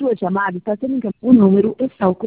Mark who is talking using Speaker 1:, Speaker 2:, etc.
Speaker 1: sua chamada está sendo encaminhada. O número está ocupado.